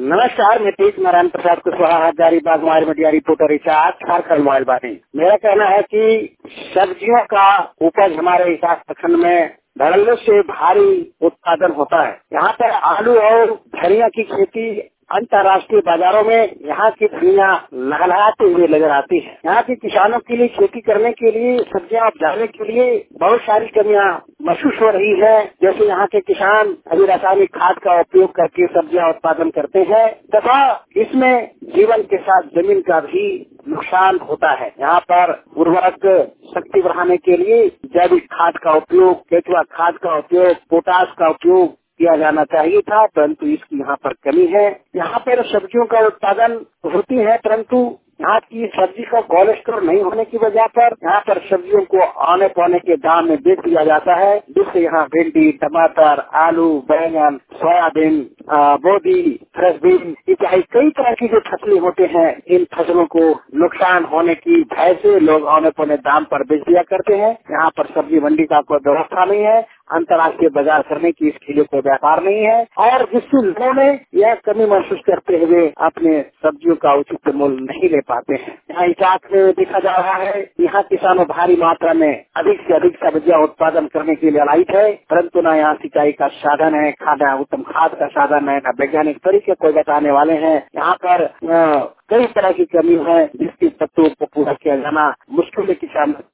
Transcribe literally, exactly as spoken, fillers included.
नमस्कार, मैं Tej Narayan Prasad Kushwaha Hazaribagh mobile media reporter incharge Jharkhand mobile बानी। मेरा कहना है कि सब्जियों का उपज हमारे इस प्रखंड में धड़ल्ले से भारी उत्पादन होता है। यहाँ पर आलू और धनिया की खेती अंतर्राष्ट्रीय बाजारों में यहाँ की धनिया लहलहाते हुए नजर आती है। यहाँ के किसानों के लिए खेती करने के लिए, सब्जियां उपजाने के लिए बहुत सारी कमियां महसूस हो रही है। जैसे यहाँ के किसान अभी रासायनिक खाद का उपयोग करके सब्जियां उत्पादन करते हैं तथा इसमें जीवन के साथ जमीन का भी नुकसान होता है। यहाँ पर उर्वरक शक्ति बढ़ाने के लिए जैविक खाद का उपयोग, केचुआ खाद का उपयोग, पोटाश का उपयोग किया जाना चाहिए था, परंतु इसकी यहाँ पर कमी है। यहाँ पर सब्जियों का उत्पादन होती है, परंतु यहाँ की सब्जी का कोलेस्ट्रॉल नहीं होने की वजह पर यहाँ पर सब्जियों को आने पौने के दाम में बेच दिया जाता है, जिससे यहाँ भिंडी, टमाटर, आलू, बैंगन, सोयाबीन, बोदी, फ्रेश बीन इत्यादि कई तरह की जो फसलें होते हैं, इन फसलों को नुकसान होने की भय से लोग आने पौने दाम पर बेच दिया करते हैं। यहाँ पर सब्जी मंडी का कोई व्यवस्था नहीं है, अंतर्राष्ट्रीय बाजार करने की इसके लिए कोई व्यापार नहीं है और जिससे लोगों में यह कमी महसूस करते हुए अपने सब्जियों का उचित मूल्य नहीं ले पाते हैं। यहाँ इजाक में देखा जा रहा है, यहाँ किसानों भारी मात्रा में अधिक से अधिक सब्जियां उत्पादन करने के लिए लायक है, परंतु न यहाँ सिंचाई का साधन है, खाद उत्तम खाद का साधन है, न वैज्ञानिक तरीके कोई बताने वाले हैं। यहाँ पर कई तरह की कमी है जिसकी तत्वों को पूरा किया जाना मुश्किल है किसान